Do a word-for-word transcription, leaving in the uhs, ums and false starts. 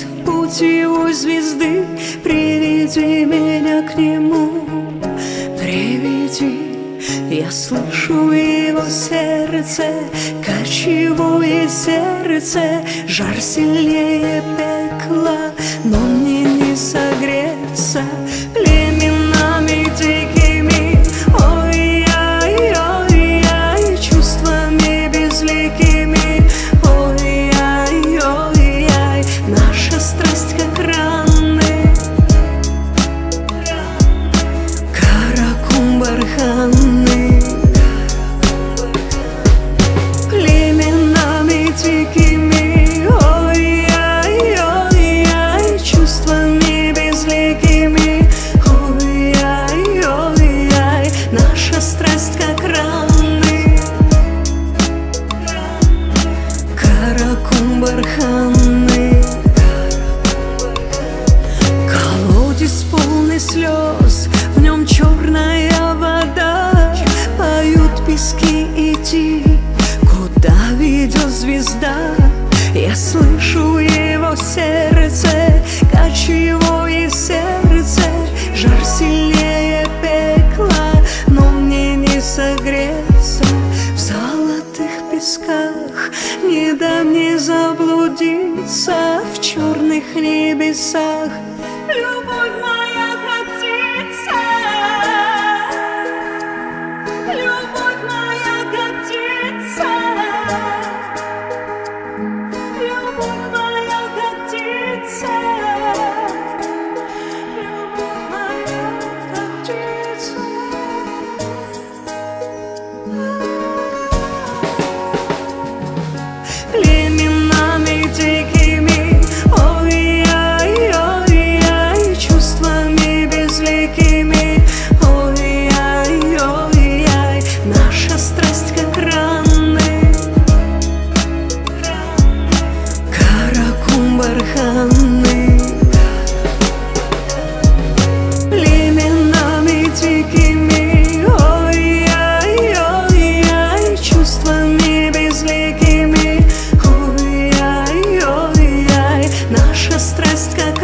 пути у звезды, приведи меня к нему, приведи. Я слышу его сердце, кочевое сердце, жар сильнее пекла, но мне не согреться племенами дикими. Ой-яй-ой-яй, чувствами безликими. Ой-яй-ой-яй, наша страсть как раны, каракум барханы. Племенами дикими. Ой-яй-ой-яй, чувствами безликими. Ой-яй-ой-яй, наша страсть как раны, каракум барханы. Колодец полный слез, в нем черная вода, поют пески, иди, куда ведет звезда. Я слышу его сердце, кочевое сердце, жар сильнее пекла, но мне не согреться в золотых песках. Не дай мне заблудиться в черных небесах. Любовь моя как птица, любовь моя как птица, любовь моя как птица, любовь моя как птица. Племенами дикими. Ой-яй-ой-яй, чувствами безликими. Ой-яй-ой-яй, наша страсть как раны, каракум барханы. Племенами дикими. Ой-яй-ой-яй, чувствами безликими. Ой-яй-ой-яй, наша страсть как